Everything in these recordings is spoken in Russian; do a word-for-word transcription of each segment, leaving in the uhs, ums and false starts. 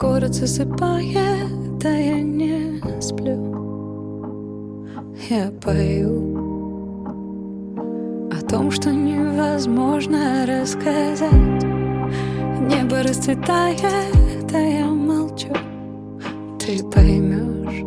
Город засыпает, а я не сплю. Я пою о том, что невозможно рассказать. Небо расцветает, а я молчу. Ты поймешь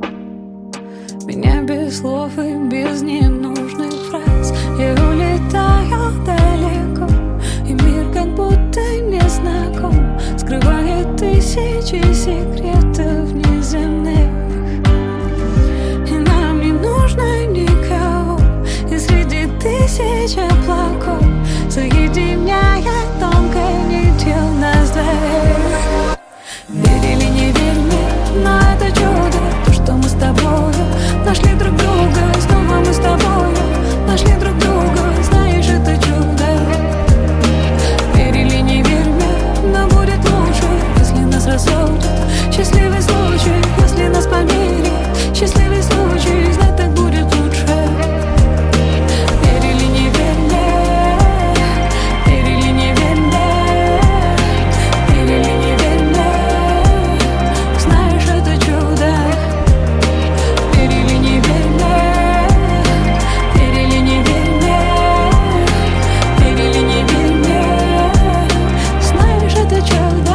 меня без слов и без ненужных фраз. Я улетаю далеко, и мир как будто не знаком, скрывает тысячи секретов неземных. И нам не нужно никого, и среди тысяч облаков соединяет тонкой нитью нас двоих. Верь или не верь мне, но это чудо, то, что мы с тобою нашли друг друга, и снова мы с тобою нашли друг друга. Знаешь, это чудо. Верь или не верь мне, но будет лучше, если нас рассудят. Счастливый случай, если нас помирят. Счастливый случай, знать так будет лучше. Верь или не верь мне, верь или не верь мне, верь или не верь мне, знаешь, это чудо. Верь или не верь мне, верь или не верь мне, верь или не верь мне, знаешь, это чудо.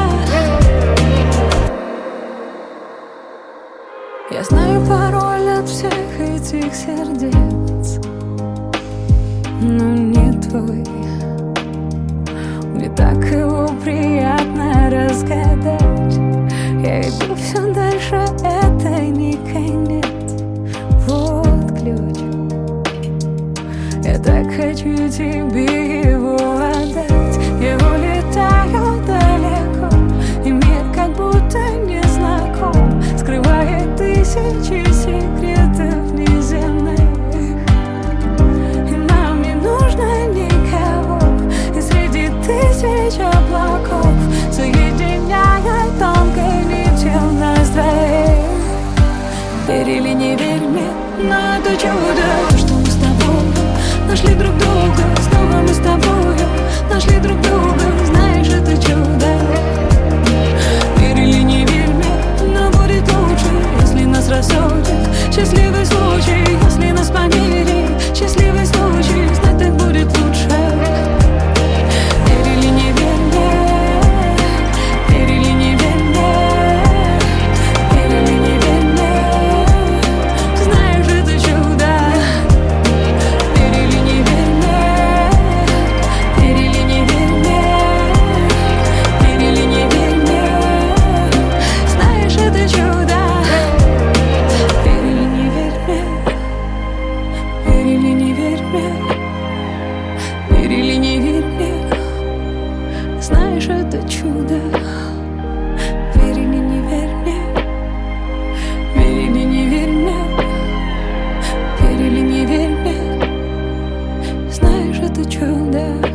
Я знаю пароль от всех этих сердец, но не твой. Мне так его приятно разгадать. Я иду все дальше, это не конец. Вот ключ. Я так хочу тебе его отдать. Я улетаю далеко, и мир как будто не знаком, скрывает тысячи секретов неземных. И нам не нужно никого, и среди тысяч облаков соединяет тонкой нитью нас двоих. Верь или не верь мне, но это чудо, то, что мы с тобой нашли друг друга. Снова мы с тобой нашли друг друга. Знаешь, это чудо. Верь или не верь мне, но будет лучше, если нас рассудят. Счастливый случай, если нас помирят. Счастливый случай, знать так будет лучше. Верь или не верь мне, верь или не верь мне, верь или не верь мне, знаешь, это чудо. Верь или не верь мне, верь или не верь мне, верь или не верь мне, знаешь, это чудо. Верь или не верь мне, верь или не верь мне, верь или не верь мне, знаешь, это чудо. Верь или не верь мне, верь или не верь мне, верь или не верь мне, знаешь, это чудо.